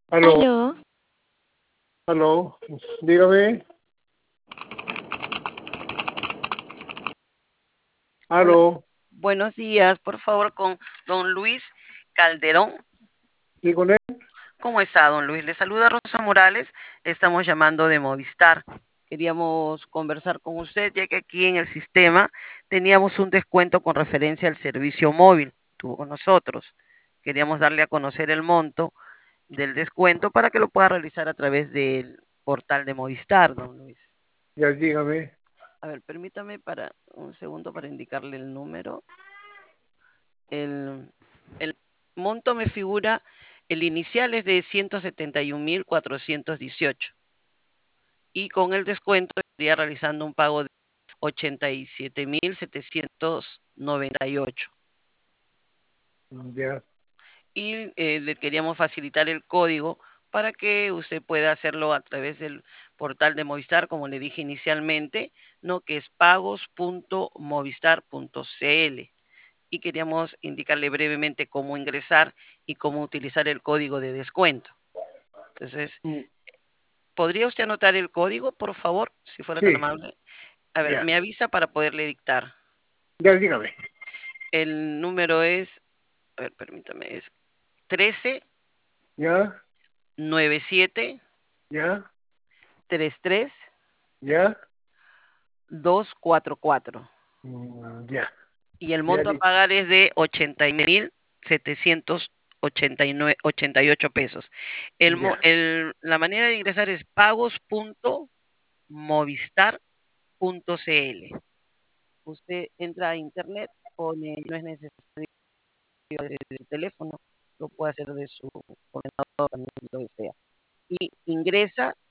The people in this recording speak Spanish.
Aló, Aló, aló, dígame, Hola, aló, buenos días, por favor, con don Luis Calderón. ¿sí con él? ¿Cómo está, don Luis? Le saluda Rosa Morales, le estamos llamando de Movistar. Queríamos conversar con usted, ya que aquí en el sistema teníamos un descuento con referencia al servicio móvil, tuvo con nosotros. Queríamos darle a conocer el monto del descuento para que lo pueda realizar a través del portal de Movistar, don Luis. Ya dígame, A ver, permítame para un segundo para indicarle el número. El monto me figura, el inicial es de 171.418 y con el descuento estaría realizando un pago de 87.798. ya, Y le queríamos facilitar el código para que usted pueda hacerlo a través del portal de Movistar, como le dije inicialmente, ¿no? Que es pagos.movistar.cl. Y queríamos indicarle brevemente cómo ingresar y cómo utilizar el código de descuento. Entonces, mm, ¿podría usted anotar el código, por favor, si fuera tan sí, amable? A ver, ya, me avisa para poderle dictar. ya dígame, El número es, a ver, permítame, es 13 ya, 97 ya, 33 ya, 244. ya, Y el ya, monto a pagar es de 80.788 pesos. ya, La manera de ingresar es pagos.movistar.cl. Usted entra a internet, pone, no es necesario de su teléfono, lo puede hacer de su ordenador, también lo desea. Y ingresa